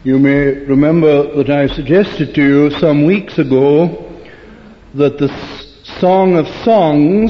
You may remember that I suggested to you some weeks ago that the Song of Songs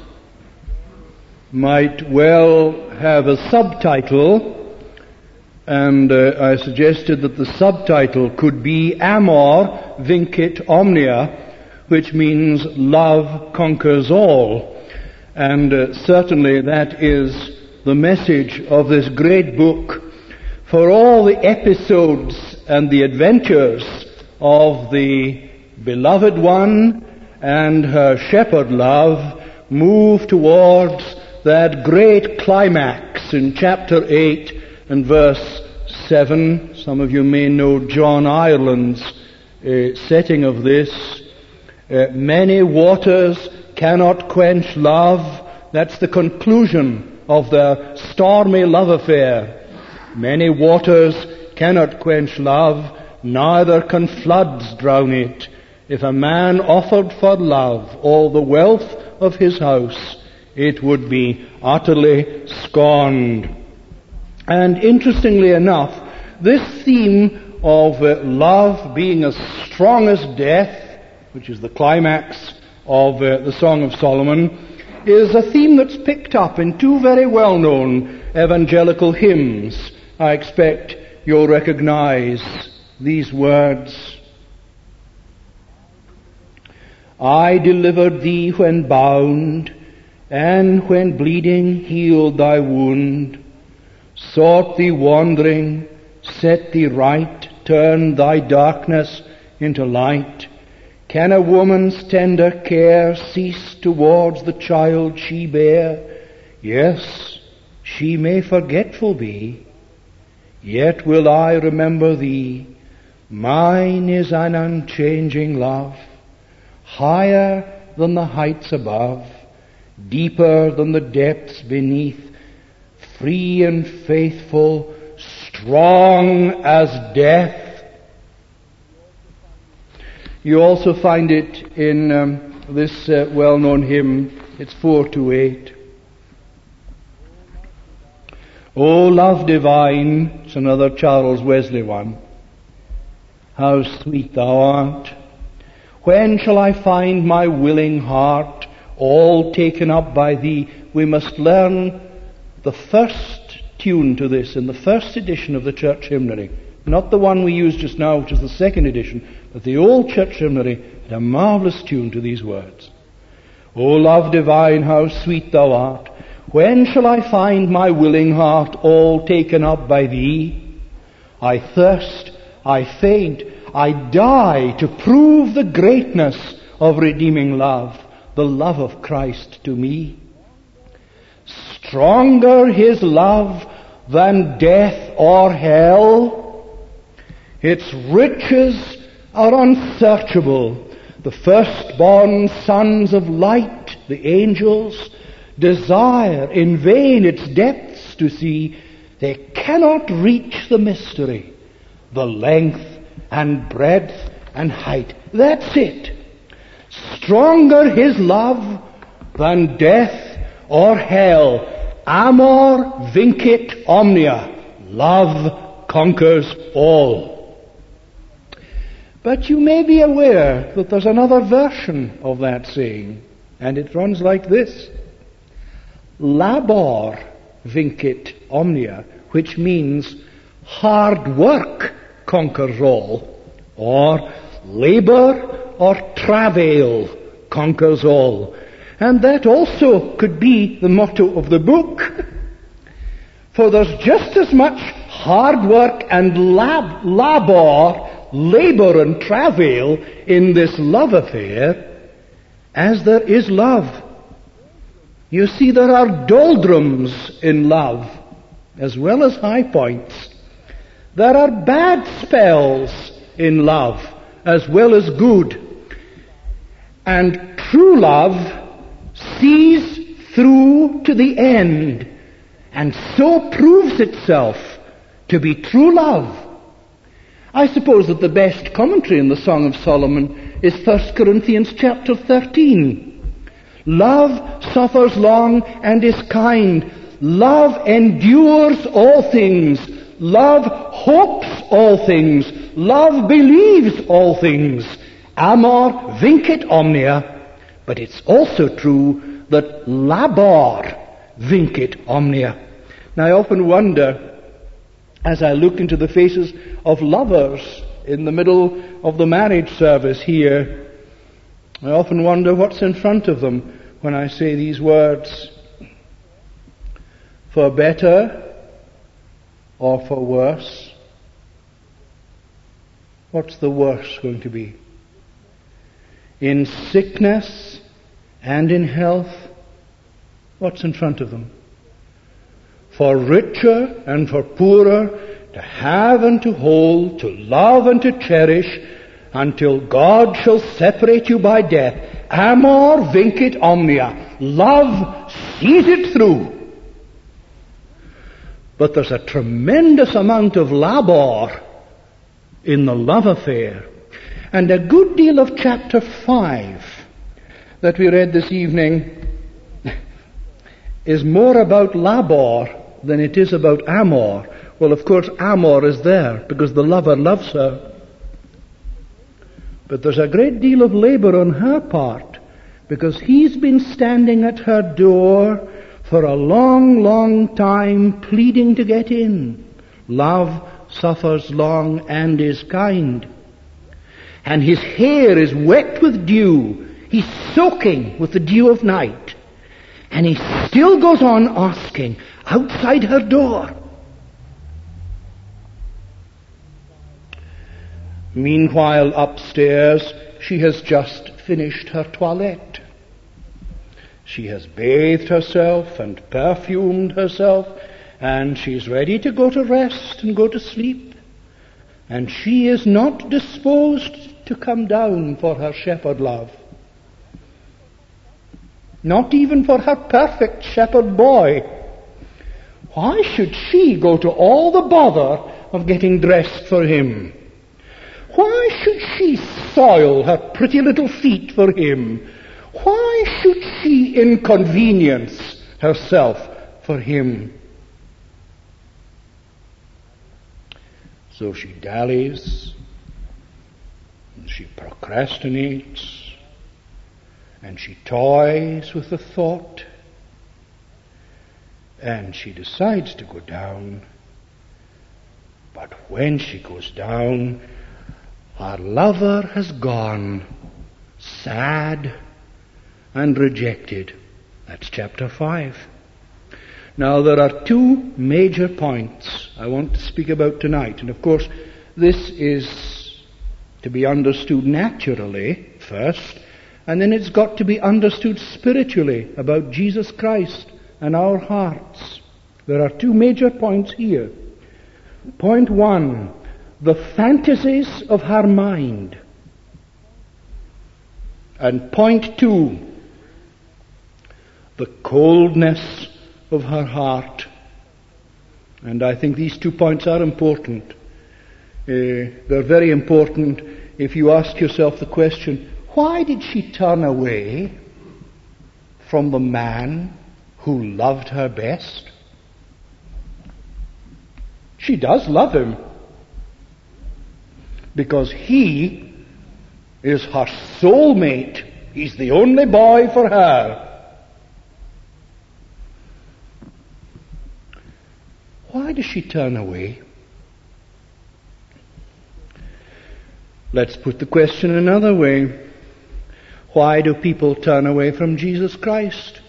might well have a subtitle, and I suggested that the subtitle could be Amor Vincit Omnia, which means love conquers all. And certainly that is the message of this great book. For all the episodes and the adventures of the beloved one and her shepherd love move towards that great climax in chapter 8 and verse 7. Some of you may know John Ireland's setting of this. Many waters cannot quench love. That's the conclusion of their stormy love affair. Many waters cannot quench love, neither can floods drown it. If a man offered for love all the wealth of his house, it would be utterly scorned. And interestingly enough, this theme of love being as strong as death, which is the climax of the Song of Solomon, is a theme that's picked up in two very well-known evangelical hymns. I expect you'll recognize these words. I delivered thee when bound, and when bleeding healed thy wound, sought thee wandering, set thee right, turned thy darkness into light. Can a woman's tender care cease towards the child she bare? Yes, she may forgetful be, yet will I remember thee. Mine is an unchanging love, higher than the heights above, deeper than the depths beneath, free and faithful, strong as death. You also find it in this well-known hymn. It's 428. O love divine, it's another Charles Wesley one. How sweet thou art. When shall I find my willing heart all taken up by thee? We must learn the first tune to this in the first edition of the church hymnary. Not the one we use just now, which is the second edition, but the old church hymnary had a marvelous tune to these words. O love divine, how sweet thou art. When shall I find my willing heart all taken up by thee? I thirst, I faint, I die to prove the greatness of redeeming love, the love of Christ to me. Stronger his love than death or hell. Its riches are unsearchable. The firstborn sons of light, the angels, desire in vain its depths to see. They cannot reach the mystery, the length and breadth and height. That's it. Stronger his love than death or hell. Amor vincit omnia. Love conquers all. But you may be aware that there's another version of that saying, and it runs like this. Labor vincit omnia, which means hard work conquers all, or labor or travail conquers all. And that also could be the motto of the book. For there's just as much hard work and labor and travail in this love affair as there is love. You see, there are doldrums in love as well as high points. There are bad spells in love as well as good. And true love sees through to the end, and so proves itself to be true love. I suppose that the best commentary in the Song of Solomon is 1 Corinthians chapter 13. Love suffers long and is kind. Love endures all things. Love hopes all things. Love believes all things. Amor vincit omnia. But it's also true that labor vincit omnia. Now I often wonder, as I look into the faces of lovers in the middle of the marriage service here, I often wonder what's in front of them when I say these words. For better or for worse? What's the worse going to be? In sickness and in health, what's in front of them? For richer and for poorer, to have and to hold, to love and to cherish, until God shall separate you by death. Amor vincit omnia. Love sees it through. But there's a tremendous amount of labor in the love affair. And a good deal of chapter 5 that we read this evening is more about labor than it is about amor. Well, of course, amor is there because the lover loves her. But there's a great deal of labor on her part because he's been standing at her door for a long, long time pleading to get in. Love suffers long and is kind. And his hair is wet with dew. He's soaking with the dew of night. And he still goes on asking outside her door. Meanwhile, upstairs, she has just finished her toilette. She has bathed herself and perfumed herself, and she's ready to go to rest and go to sleep. And she is not disposed to come down for her shepherd love. Not even for her perfect shepherd boy. Why should she go to all the bother of getting dressed for him? Why should she soil her pretty little feet for him? Why should she inconvenience herself for him? So she dallies, and she procrastinates, and she toys with the thought, and she decides to go down. But when she goes down, our lover has gone, sad and rejected. That's chapter 5. Now there are two major points I want to speak about tonight. And of course, this is to be understood naturally first, and then it's got to be understood spiritually about Jesus Christ and our hearts. There are two major points here. Point 1. The fantasies of her mind. And point 2, the coldness of her heart. And I think these 2 points are important. They're very important if you ask yourself the question, why did she turn away from the man who loved her best? She does love him, because he is her soulmate. He's the only boy for her. Why does she turn away? Let's put the question another way. Why do people turn away from Jesus Christ?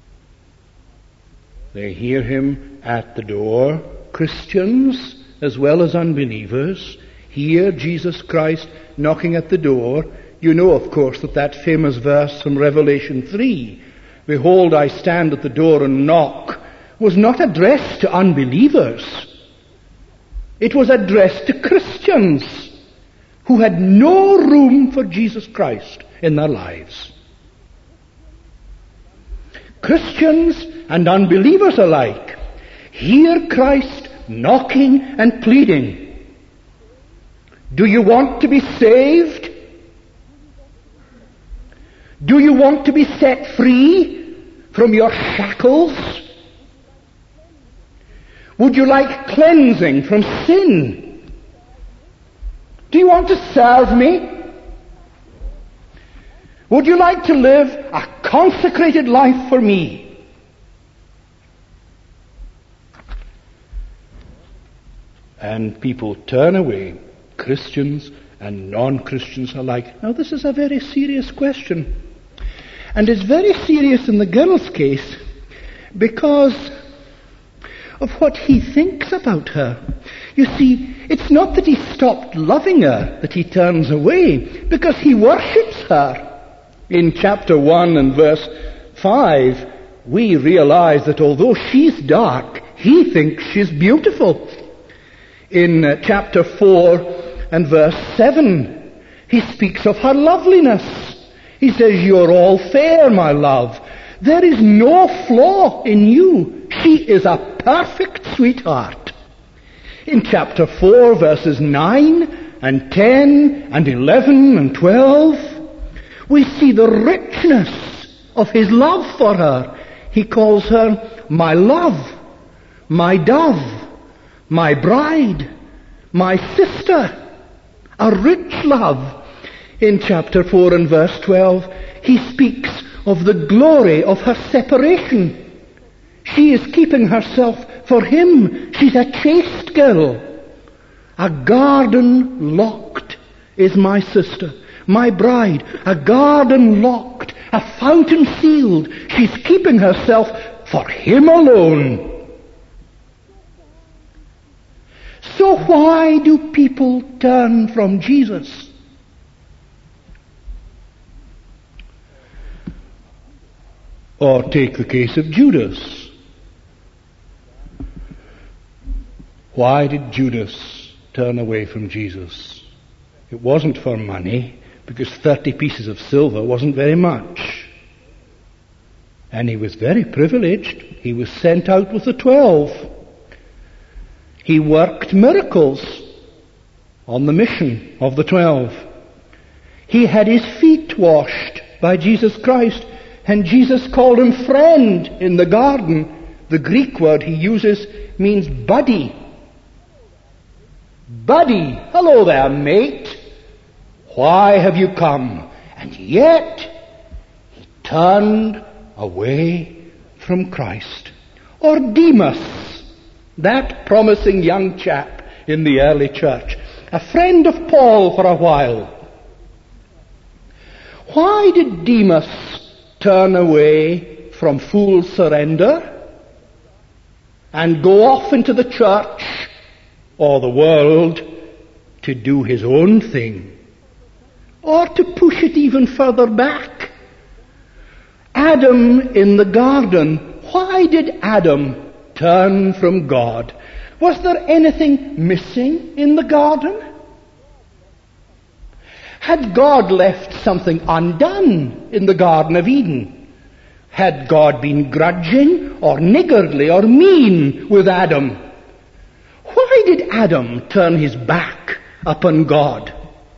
They hear him at the door. Christians as well as unbelievers hear Jesus Christ knocking at the door. You know, of course, that famous verse from Revelation 3, "Behold, I stand at the door and knock," was not addressed to unbelievers. It was addressed to Christians who had no room for Jesus Christ in their lives. Christians and unbelievers alike hear Christ knocking and pleading. Do you want to be saved? Do you want to be set free from your shackles? Would you like cleansing from sin? Do you want to serve me? Would you like to live a consecrated life for me? And people turn away, Christians and non-Christians alike. Now this is a very serious question. And it's very serious in the girl's case because of what he thinks about her. You see, it's not that he stopped loving her, that he turns away, because he worships her. In chapter 1 and verse 5, we realize that although she's dark, he thinks she's beautiful. In chapter 4 and verse 7, he speaks of her loveliness. He says, "You're all fair, my love. There is no flaw in you. She is a perfect sweetheart." In chapter 4, verses 9 and 10 and 11 and 12, we see the richness of his love for her. He calls her my love, my dove, my bride, my sister. A rich love. In chapter 4 and verse 12, he speaks of the glory of her separation. She is keeping herself for him. She's a chaste girl. A garden locked is my sister, my bride. A garden locked, a fountain sealed. She's keeping herself for him alone. So why do people turn from Jesus? Or take the case of Judas. Why did Judas turn away from Jesus? It wasn't for money, because 30 pieces of silver wasn't very much. And he was very privileged. He was sent out with the 12. He worked miracles on the mission of the 12. He had his feet washed by Jesus Christ, and Jesus called him friend in the garden. The Greek word he uses means buddy. Buddy, hello there, mate. Why have you come? And yet, he turned away from Christ. Or Demas, that promising young chap in the early church, a friend of Paul for a while. Why did Demas turn away from full surrender and go off into the church or the world to do his own thing? Or to push it even further back, Adam in the garden. Why did Adam turn from God? Was there anything missing in the garden? Had God left something undone in the Garden of Eden? Had God been grudging or niggardly or mean with Adam? Why did Adam turn his back upon God?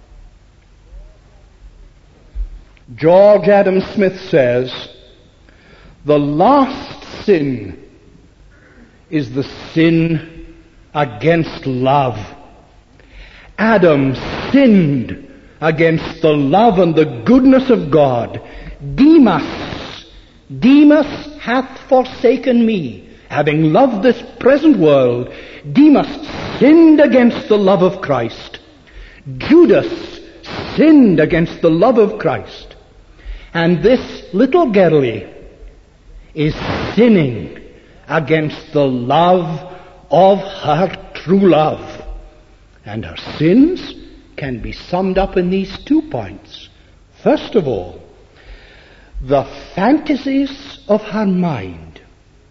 George Adam Smith says, the last sin is the sin against love. Adam sinned against the love and the goodness of God. Demas hath forsaken me, having loved this present world. Demas sinned against the love of Christ. Judas sinned against the love of Christ. And this little girlie is sinning against the love of her true love. And her sins can be summed up in these 2 points. First of all, the fantasies of her mind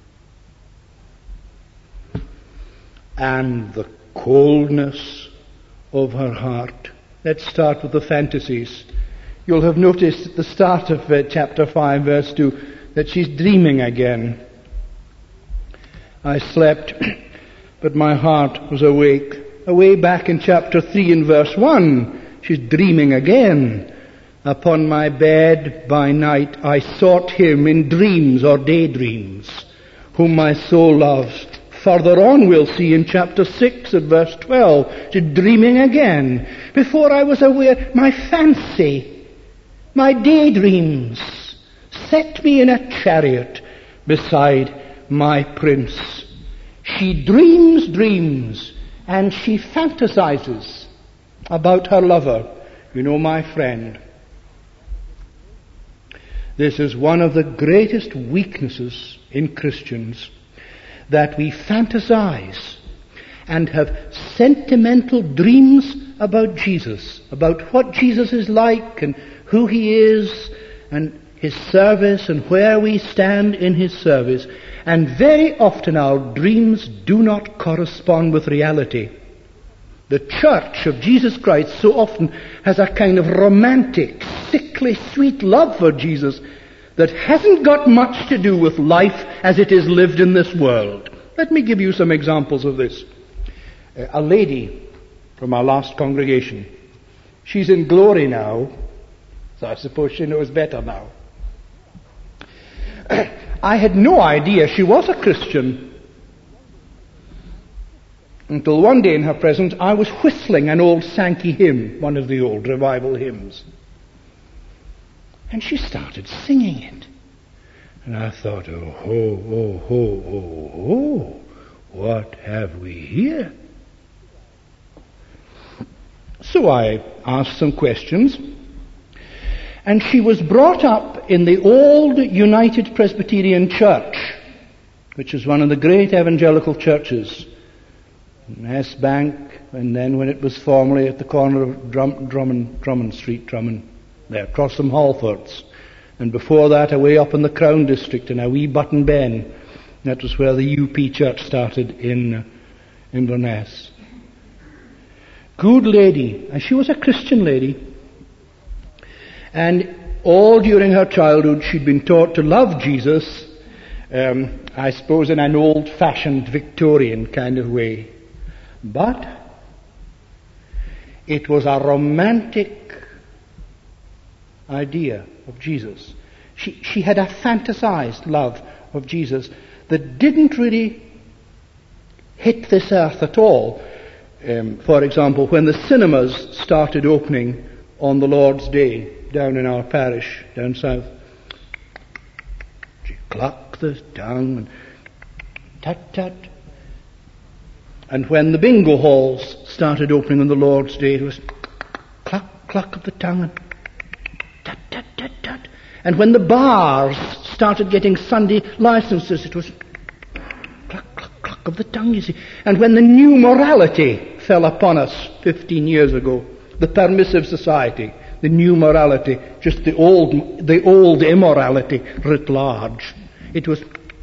and the coldness of her heart. Let's start with the fantasies. You'll have noticed at the start of chapter 5, verse 2, that she's dreaming again. I slept, but my heart was awake. Away back in chapter 3 and verse 1, she's dreaming again. Upon my bed by night I sought him in dreams or daydreams, whom my soul loves. Further on we'll see in chapter 6 at verse 12, she's dreaming again. Before I was aware, my fancy, my daydreams set me in a chariot beside my prince. She dreams dreams and she fantasizes about her lover. You know, my friend, this is one of the greatest weaknesses in Christians, that we fantasize and have sentimental dreams about Jesus, about what Jesus is like and who he is and his service and where we stand in his service. And very often our dreams do not correspond with reality. The Church of Jesus Christ so often has a kind of romantic, sickly, sweet love for Jesus that hasn't got much to do with life as it is lived in this world. Let me give you some examples of this. A lady from our last congregation, she's in glory now, so I suppose she knows better now. I had no idea she was a Christian until one day in her presence I was whistling an old Sankey hymn, one of the old revival hymns. And she started singing it. And I thought, oh, ho, oh, ho, oh, ho, what have we here? So I asked some questions. And she was brought up in the old United Presbyterian Church, which is one of the great evangelical churches in S Bank, and then when it was formerly at the corner of Drummond Street, there, across from Halfords. And before that, away up in the Crown District, in a wee Button Ben. That was where the UP Church started in Inverness. Good lady. And she was a Christian lady. And all during her childhood, she'd been taught to love Jesus, I suppose in an old-fashioned Victorian kind of way. But it was a romantic idea of Jesus. She had a fantasized love of Jesus that didn't really hit this earth at all. For example, when the cinemas started opening on the Lord's Day down in our parish, down south, she clucked the tongue and tut-tut. And when the bingo halls started opening on the Lord's Day, it was cluck, cluck of the tongue and tut, tut, tut, tut. And when the bars started getting Sunday licenses, it was cluck, cluck, cluck of the tongue, you see. And when the new morality fell upon us 15 years ago, the permissive society, the new morality, just the old immorality writ large, it was...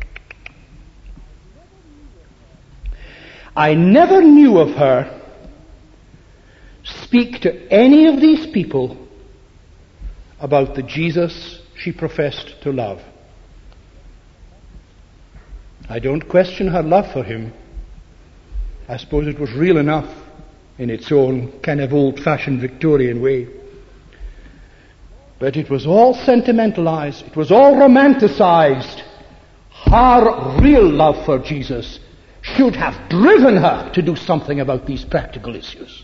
I never knew of her speak to any of these people about the Jesus she professed to love. I don't question her love for him. I suppose it was real enough in its own kind of old-fashioned Victorian way. But it was all sentimentalized. It was all romanticized. Her real love for Jesus should have driven her to do something about these practical issues.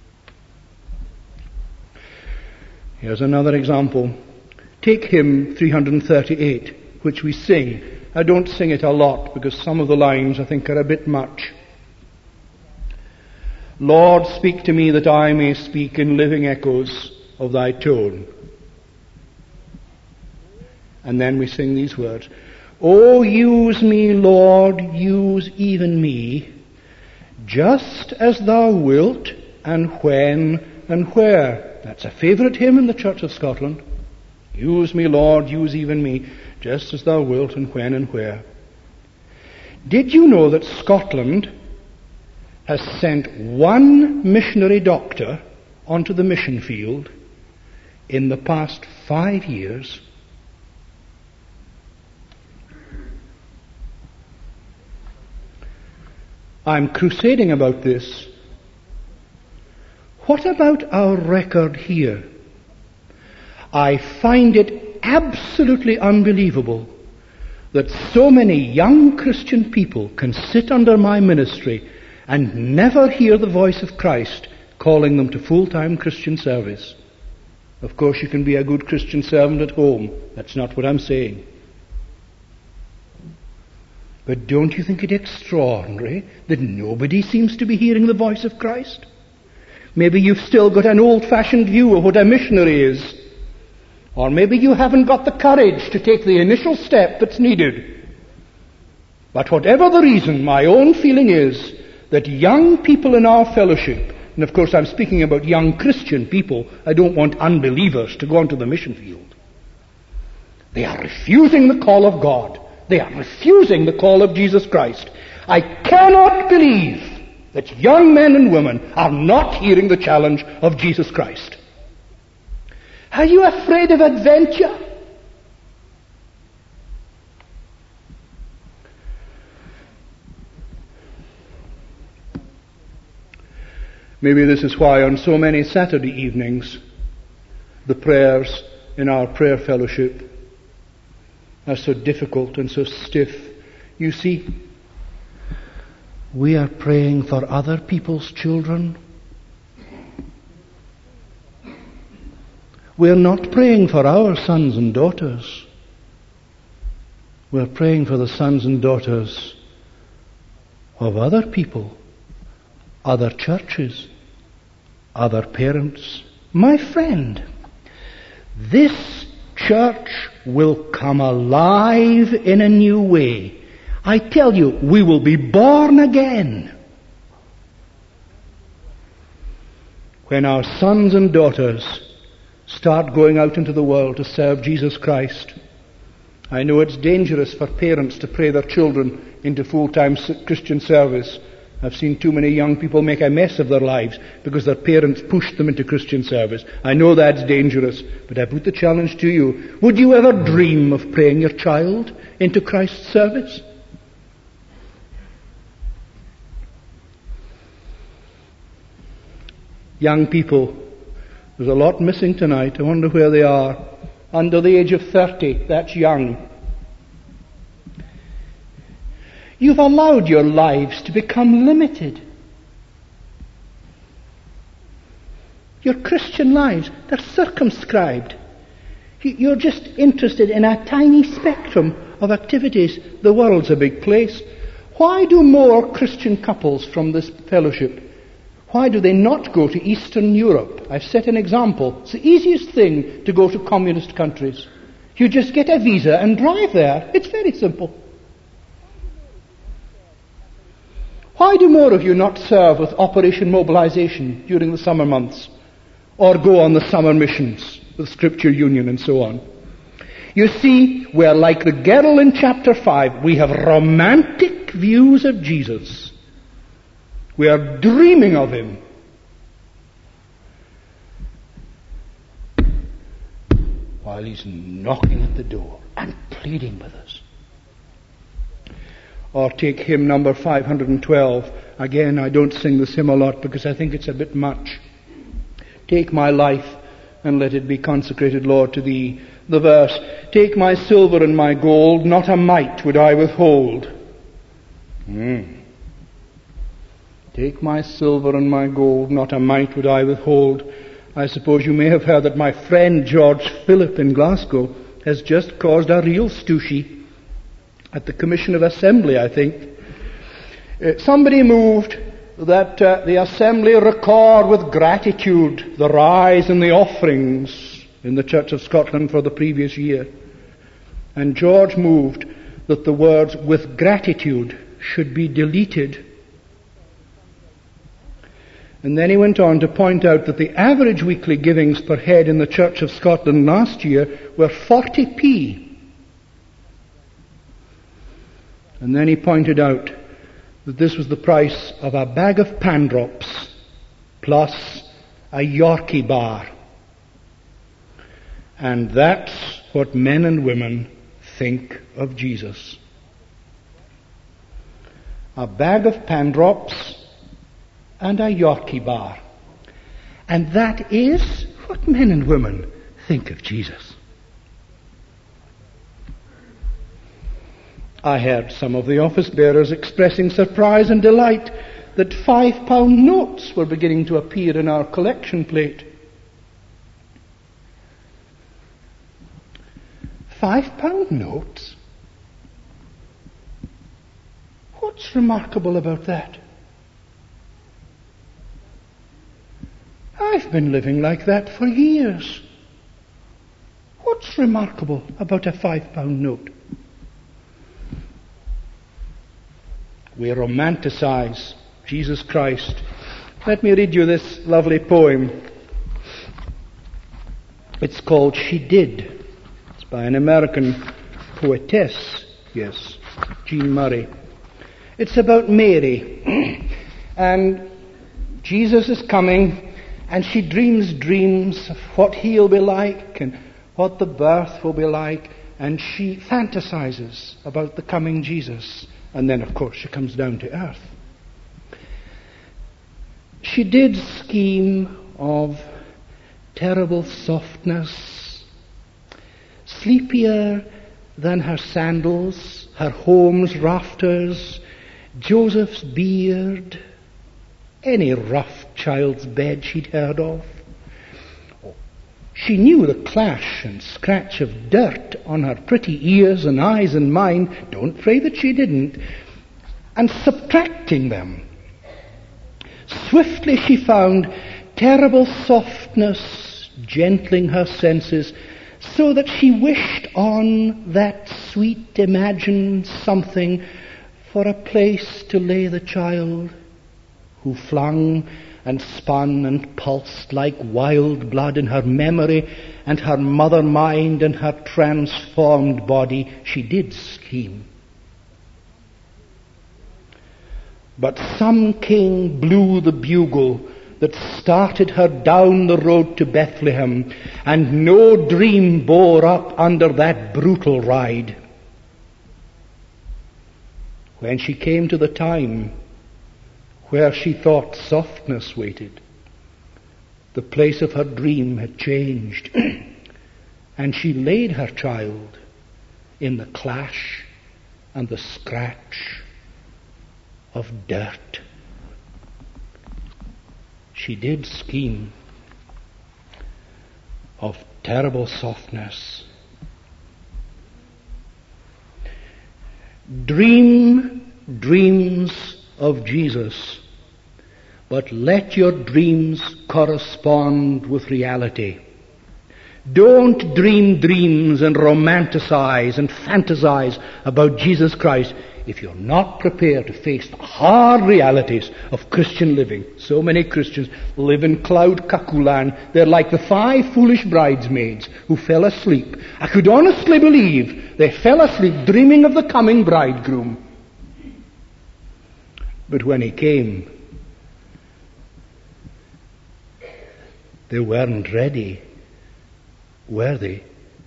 Here's another example. Take hymn 338, which we sing. I don't sing it a lot because some of the lines I think are a bit much. Lord, speak to me that I may speak in living echoes of thy tone. And then we sing these words. Oh, use me, Lord, use even me, just as thou wilt, and when and where. That's a favourite hymn in the Church of Scotland. Use me, Lord, use even me, just as thou wilt, and when and where. Did you know that Scotland has sent one missionary doctor onto the mission field in the past 5 years? I'm crusading about this. What about our record here? I find it absolutely unbelievable that so many young Christian people can sit under my ministry and never hear the voice of Christ calling them to full-time Christian service. Of course, you can be a good Christian servant at home. That's not what I'm saying. But don't you think it extraordinary that nobody seems to be hearing the voice of Christ? Maybe you've still got an old-fashioned view of what a missionary is. Or maybe you haven't got the courage to take the initial step that's needed. But whatever the reason, my own feeling is that young people in our fellowship, and of course I'm speaking about young Christian people, I don't want unbelievers to go onto the mission field. They are refusing the call of God. They are refusing the call of Jesus Christ. I cannot believe that young men and women are not hearing the challenge of Jesus Christ. Are you afraid of adventure? Maybe this is why on so many Saturday evenings the prayers in our prayer fellowship are so difficult and so stiff. You see, we are praying for other people's children. We're not praying for our sons and daughters. We're praying for the sons and daughters of other people, other churches, other parents. My friend, this church will come alive in a new way. I tell you, we will be born again when our sons and daughters start going out into the world to serve Jesus Christ. I know it's dangerous for parents to pray their children into full-time Christian service. I've seen too many young people make a mess of their lives because their parents pushed them into Christian service. I know that's dangerous, but I put the challenge to you. Would you ever dream of praying your child into Christ's service? Young people, there's a lot missing tonight. I wonder where they are. Under the age of 30, that's young. You've allowed your lives to become limited. Your Christian lives, they're circumscribed. You're just interested in a tiny spectrum of activities. The world's a big place. Why do more Christian couples from this fellowship, why do they not go to Eastern Europe? I've set an example. It's the easiest thing to go to communist countries. You just get a visa and drive there. It's very simple. Why do more of you not serve with Operation Mobilization during the summer months? Or go on the summer missions with Scripture Union and so on? You see, we're like the girl in chapter 5. We have romantic views of Jesus. We are dreaming of Him. While He's knocking at the door and pleading with us. Or take hymn number 512. Again, I don't sing this hymn a lot because I think it's a bit much. Take my life and let it be consecrated, Lord, to Thee. The verse, take my silver and my gold, not a mite would I withhold. Take my silver and my gold, not a mite would I withhold. I suppose you may have heard that my friend George Phillip in Glasgow has just caused a real stooshy at the Commission of Assembly, I think. Somebody moved that the Assembly record with gratitude the rise in the offerings in the Church of Scotland for the previous year. And George moved that the words with gratitude should be deleted. And then he went on to point out that the average weekly givings per head in the Church of Scotland last year were 40p. And then he pointed out that this was the price of a bag of pan drops plus a Yorkie bar. And that's what men and women think of Jesus. A bag of pan drops and a Yorkie bar. And that is what men and women think of Jesus. I heard some of the office bearers expressing surprise and delight that £5 notes were beginning to appear in our collection plate. £5 notes? What's remarkable about that? I've been living like that for years. What's remarkable about a £5 note? We romanticize Jesus Christ. Let me read you this lovely poem. It's called She Did. It's by an American poetess, yes, Jean Murray. It's about Mary. And Jesus is coming, and she dreams dreams of what he'll be like and what the birth will be like, and she fantasizes about the coming Jesus. And then, of course, she comes down to earth. She did scheme of terrible softness, sleepier than her sandals, her home's rafters, Joseph's beard, any rough child's bed she'd heard of. She knew the clash and scratch of dirt on her pretty ears and eyes and mind. Don't pray that she didn't. And subtracting them, swiftly she found terrible softness gentling her senses, so that she wished on that sweet imagined something for a place to lay the child, who flung and spun and pulsed like wild blood in her memory and her mother mind and her transformed body. She did scheme. But some king blew the bugle that started her down the road to Bethlehem, and no dream bore up under that brutal ride. When she came to the time where she thought softness waited, the place of her dream had changed, and she laid her child in the clash and the scratch of dirt. She did scheme of terrible softness. Dream dreams of Jesus, but let your dreams correspond with reality. Don't dream dreams and romanticize and fantasize about Jesus Christ if you're not prepared to face the hard realities of Christian living. So many Christians live in cloud cuckoo land. They're like the 5 foolish bridesmaids who fell asleep. I could honestly believe they fell asleep dreaming of the coming bridegroom. But when he came, they weren't ready, were they?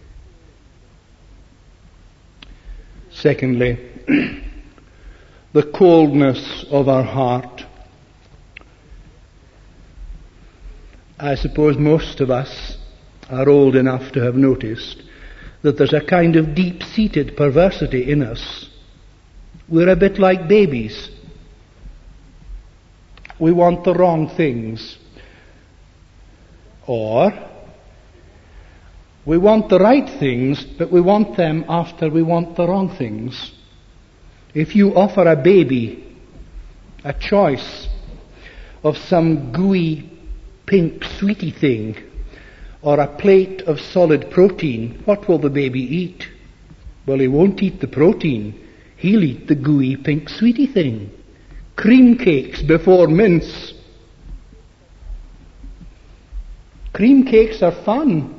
Secondly, the coldness of our heart. I suppose most of us are old enough to have noticed that there's a kind of deep-seated perversity in us. We're a bit like babies. We want the wrong things. Or we want the right things, but we want them after we want the wrong things. If you offer a baby a choice of some gooey pink sweetie thing or a plate of solid protein, what will the baby eat? Well, he won't eat the protein. He'll eat the gooey pink sweetie thing. Cream cakes before mince. Cream cakes are fun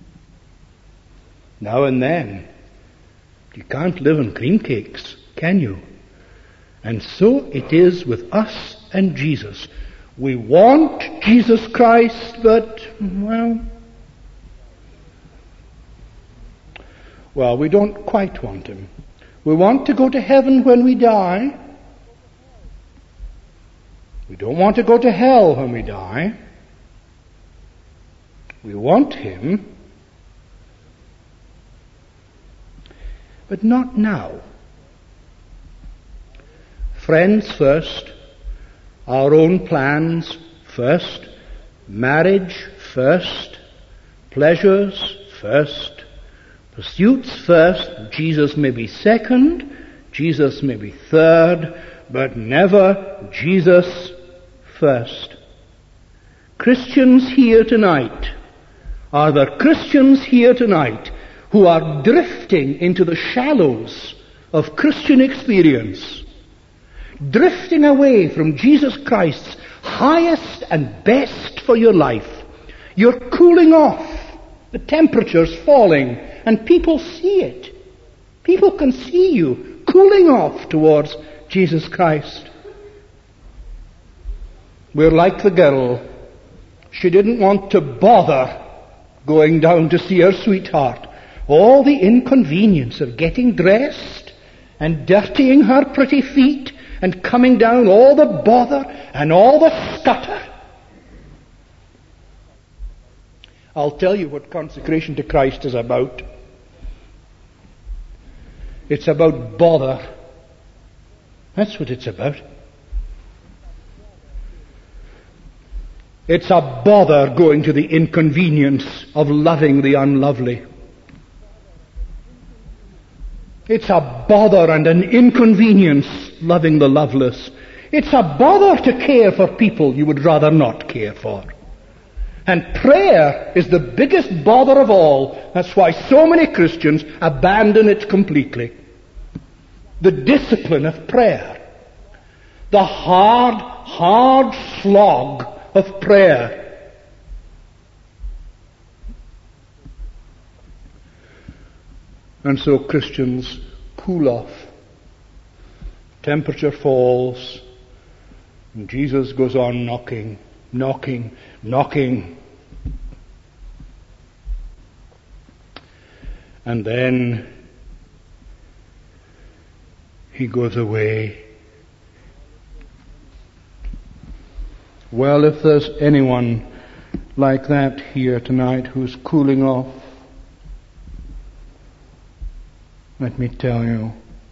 now and then. You can't live on cream cakes, can you? And so it is with us and Jesus. We want Jesus Christ, but, well, we don't quite want him. We want to go to heaven when we die. We don't want to go to hell when we die. We want him, but not now. friends first, our own plans first, marriage first, pleasures first, pursuits first. Jesus may be second, Jesus may be third, but never Jesus first. Christians here tonight, are there Christians here tonight who are drifting into the shallows of Christian experience, drifting away from Jesus Christ's highest and best for your life? You're cooling off, the temperature's falling, and people see it. People can see you cooling off towards Jesus Christ. We're like the girl. She didn't want to bother going down to see her sweetheart. All the inconvenience of getting dressed and dirtying her pretty feet and coming down, all the bother and all the scutter. I'll tell you what consecration to Christ is about. It's about bother. That's what it's about. It's a bother going to the inconvenience of loving the unlovely. It's a bother and an inconvenience loving the loveless. It's a bother to care for people you would rather not care for. And prayer is the biggest bother of all. That's why so many Christians abandon it completely. The discipline of prayer. The hard slog of prayer. And so Christians cool off. Temperature falls. And Jesus goes on knocking. And then he goes away. Well, if there's anyone like that here tonight who's cooling off, let me tell you,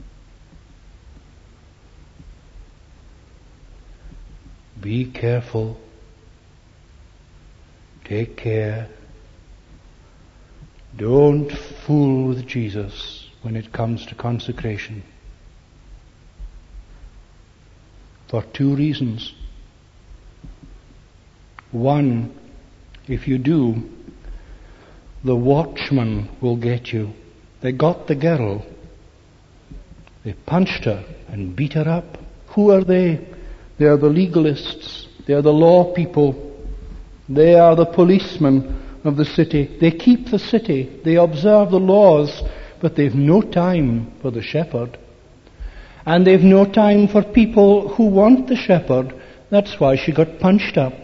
be careful. Take care. Don't fool with Jesus when it comes to consecration. For two reasons. One, if you do, the watchman will get you. They got the girl. They punched her and beat her up. Who are they? They are the legalists. They are the law people. They are the policemen of the city. They keep the city. They observe the laws, but they've no time for the shepherd. And they've no time for people who want the shepherd. That's why she got punched up.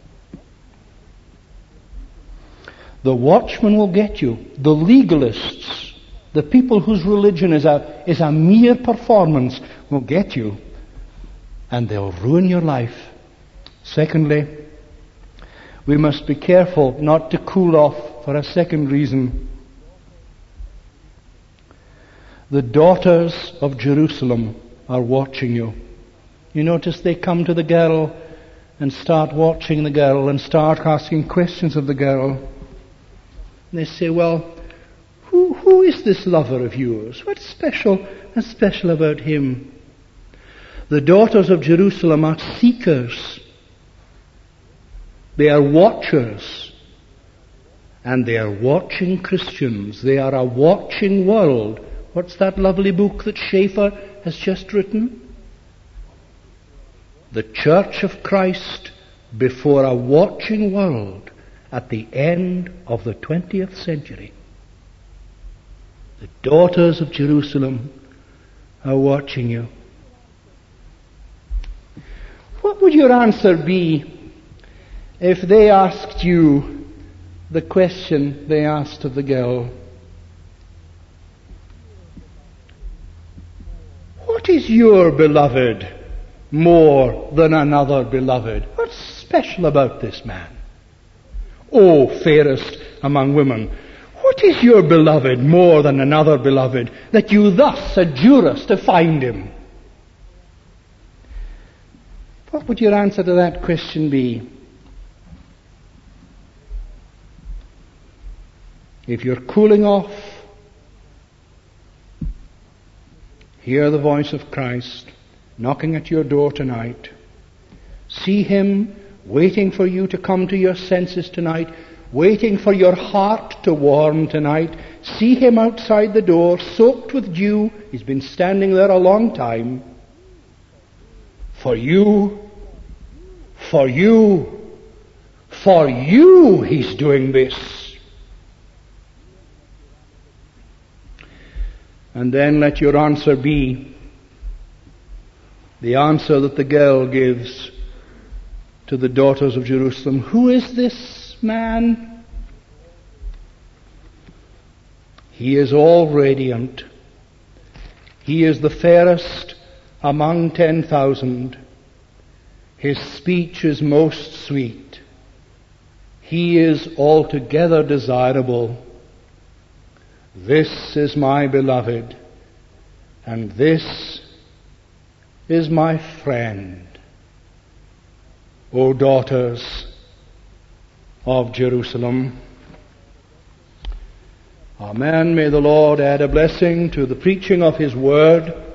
The watchman will get you. The legalists, the people whose religion is a mere performance, will get you. And they'll ruin your life. Secondly, we must be careful not to cool off for a second reason. The daughters of Jerusalem are watching you. You notice they come to the girl and start watching the girl and start asking questions of the girl. They say, well, who is this lover of yours? What's special about him? The daughters of Jerusalem are seekers. They are watchers. And they are watching Christians. They are a watching world. What's that lovely book that Schaeffer has just written? The Church of Christ before a watching world at the end of the 20th century. The daughters of Jerusalem are watching you. What would your answer be if they asked you the question they asked of the girl? What is your beloved more than another beloved? What's special about this man? O fairest among women, what is your beloved more than another beloved, that you thus adjure us to find him? What would your answer to that question be? If you're cooling off, hear the voice of Christ knocking at your door tonight. See Him waiting for you to come to your senses tonight, waiting for your heart to warm tonight. See Him outside the door, soaked with dew. He's been standing there a long time. For you, for you, for you He's doing this. And then let your answer be the answer that the girl gives to the daughters of Jerusalem. Who is this man? He is all radiant. He is the fairest among 10,000. His speech is most sweet. He is altogether desirable. This is my beloved, and this is my friend, O daughters of Jerusalem. Amen. May the Lord add a blessing to the preaching of His word